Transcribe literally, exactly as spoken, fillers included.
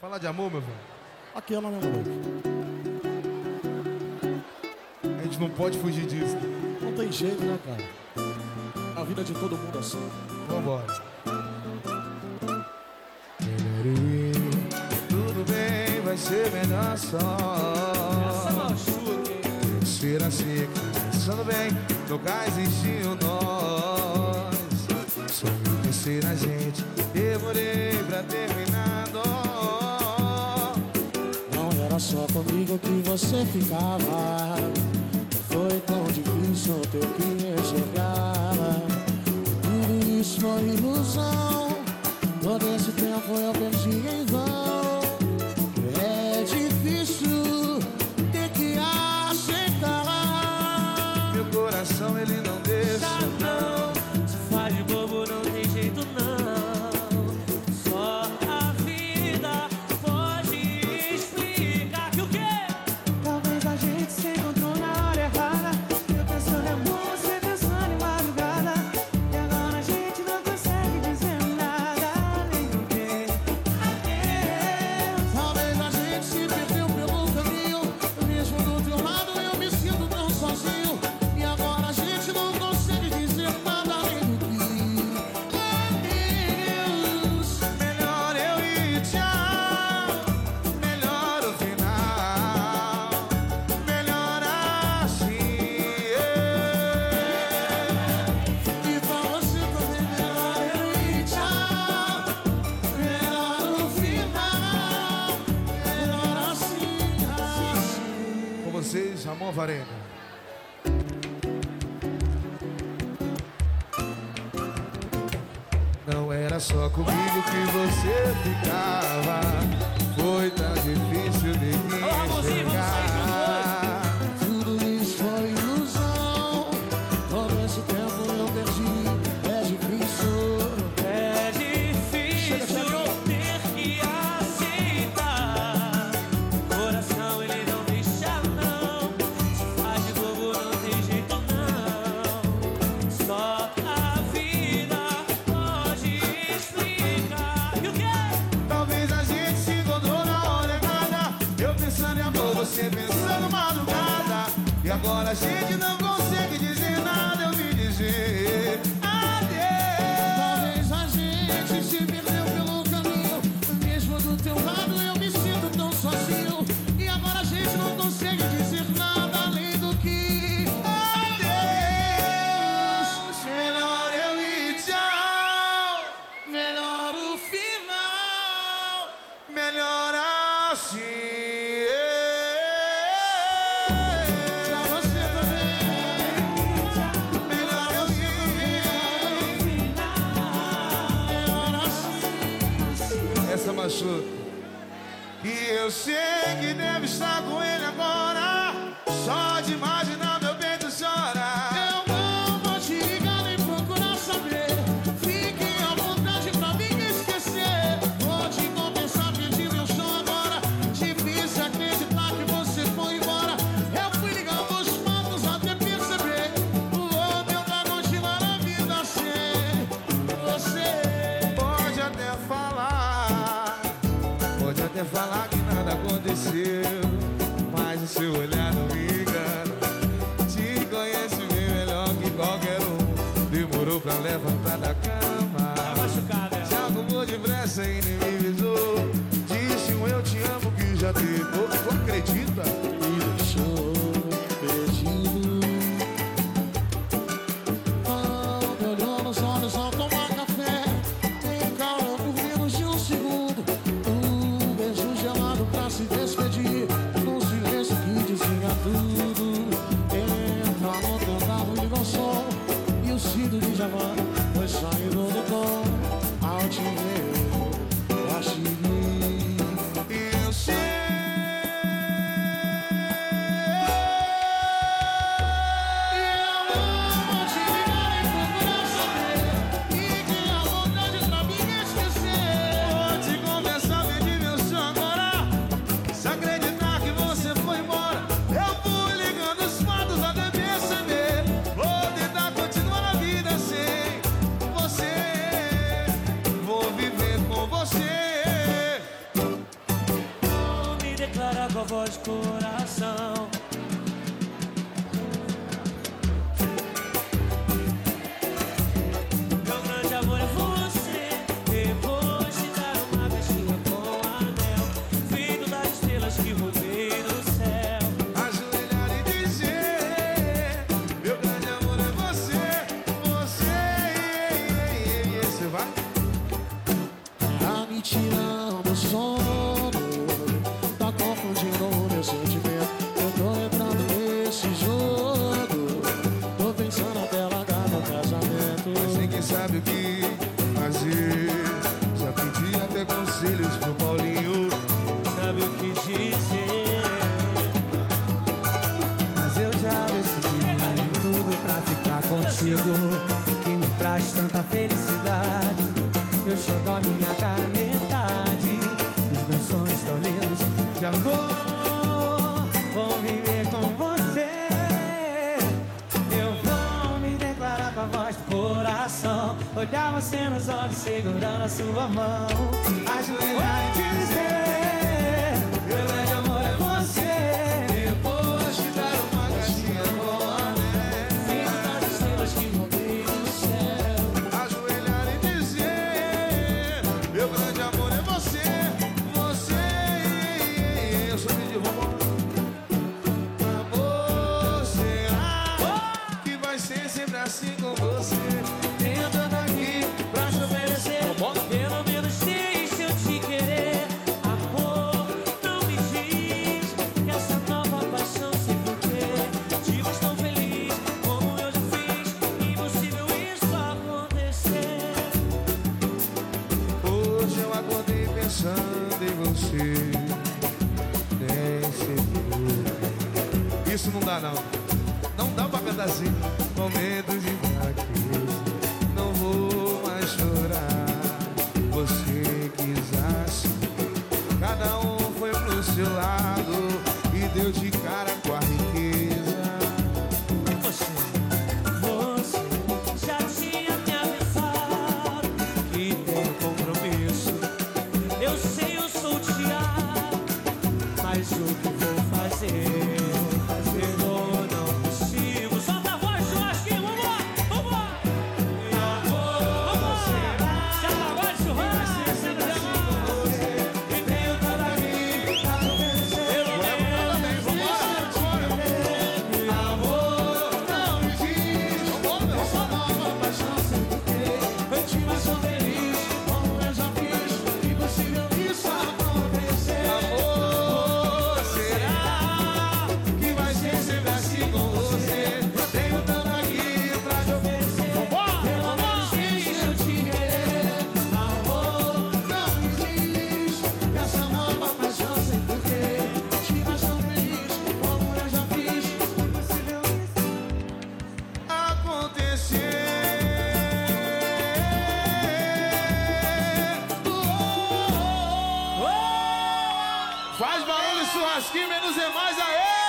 Falar de amor, meu velho. Aquela, né, moleque? A gente não pode fugir disso. Não tem jeito, né, cara? A vida de todo mundo é assim. Vambora. Tudo bem, vai ser melhor só. Essa machuca, hein? Ser assim, pensando bem, nunca existiu nós. Só me pensei na gente, demorei pra terminar. Não era só comigo que você ficava. Foi tão difícil ter que enxergar. Tudo isso foi ilusão. Todo esse tempo eu perdi em vão. É difícil ter que aceitar. Meu coração ele não deixa. Não, se faz de bobo não tem jeito não. Só a vida pode explicar que o quê? Talvez a gente se encontrou na hora errada. Eu pensando em amor, você pensando em madrugada. E agora a gente não consegue dizer nada além do que adeus. Talvez a gente se perdeu pelo caminho. Mesmo do teu lado eu me sinto tão sozinho. E agora a gente não consegue dizer nada além do que adeus. Melhor eu ir, tchau. Melhor o final. Melhor assim. E pra você também melhor eu ir, tchau. Melhor o final. Melhor assim, assim. Com vocês, Ramon Varenga. Não era só comigo que você ficava. Foi tão difícil de me Ô, Ramonzinho, vamos sair enxergar. Tudo isso foi ilusão. Todo esse tempo eu perdi. É difícil. É difícil ter que aceitar. Coração ele não deixa não. Se faz de bobo não tem jeito não. Só a vida pode explicar que o quê? Talvez a gente se encontrou na hora errada. Eu pensando em amor, você pensando madrugada. E agora a gente não consegue dizer nada. Eu vim dizer adeus. Talvez a gente se perdeu pelo caminho. Mesmo do teu lado eu me sinto tão sozinho. E agora a gente não consegue dizer nada além do que Adeus. Melhor eu ir, tchau. melhor o final. Melhor assim. Pra você também. Melhor eu ir. Melhor assim. Essa machuca. E eu sei que deve estar com ele agora. Só de imaginar meu peito chora. Eu não vou te ligar nem procurar saber. Fique à vontade pra mim esquecer. Vou te compensar, pedir meu chão agora. Difícil acreditar que você foi embora. Eu fui ligando os fatos até perceber. Vou tentar continuar a vida sem você. Pode até falar, pode até falar que nada aconteceu, mas o seu olhar não me engana. Te conhece bem melhor que qualquer um. Demorou pra levantar da cama. Tá machucada ela. Se arrumou depressa e nem me avisou. Disse um eu te amo que já teve. Ô, tu acredita? Me deixou perdido. Não me olhou nos olhos ao tomar café. Nem calma por menos de um segundo. Um beijo gelado pra se despedir. Num silêncio que dizia tudo. Entra no teu carro e liga o som. E o cinto de Javan foi saindo do tom. Ao te ver, eu achei. Eu sei sua voz de coração. Meu grande amor é você. Depois de dar uma caixinha com anel, feito das estrelas que roubei do céu. Ajoelhar e dizer: meu grande amor é você, você. E você vai? Tá me tirando o sono, tá confundindo o meu sentimento. Eu tô entrando nesse jogo, tô pensando até largar meu casamento. Mas ninguém sabe o que fazer. Já pedi até conselhos pro Paulinho. Sabe o que dizer? Mas eu já decidi tudo pra ficar contigo, que me traz tanta felicidade. Eu chego a minha cara metade, os meus sonhos tão lindos de amor. Vou viver com você. Eu vou me declarar com a voz do coração, olhar você nos olhos segurando a sua mão, ajoelhar e dizer: meu grande amor é você. Depois de dar uma caixinha com anel, Feito das estrelas que roubei do céu. ajoelhar e dizer: meu grande amor é você, você. Eu sou de vovó. Amor, será que vai ser sempre assim com você? Tenho tanto aqui pra te oferecer. Pelo menos deixa eu te querer. Amor, não me diz que essa nova paixão sei porquê. Te faz tão feliz como eu já fiz. Impossível isso acontecer. Hoje eu acordei pensando em você. Nem seguro. Isso não dá não. Não dá pra cantar assim. Momentos de fraqueza, não vou mais chorar. Você quis assim. Cada um foi pro seu lado e deu de cara com a riqueza. Você, você já tinha me avisado que tem compromisso. Eu sei, eu sou Thiago, mas o que vou fazer? Fazer ou não consigo? Solta a voz, churrasquinho, vambora, vambora! Vambora! Solta a voz, churrasquinho, sendo de amor. E tenho tanto aqui pra te oferecer. Pelo menos Amor, não me diz. Essa nova paixão sem porquê. Eu te mais sou feliz, como eu já fiz. Impossível isso acontecer. Amor, será que vai ser sempre assim com você? Eu tenho tanto aqui pra te oferecer. Pelo menos deixa eu te querer. Amor, não me diz que essa nova paixão sem porquê. Te mais tão feliz, como eu já fiz. Impossível isso Acontecer. Faz barulho, churrasquinho, menos é mais, aê!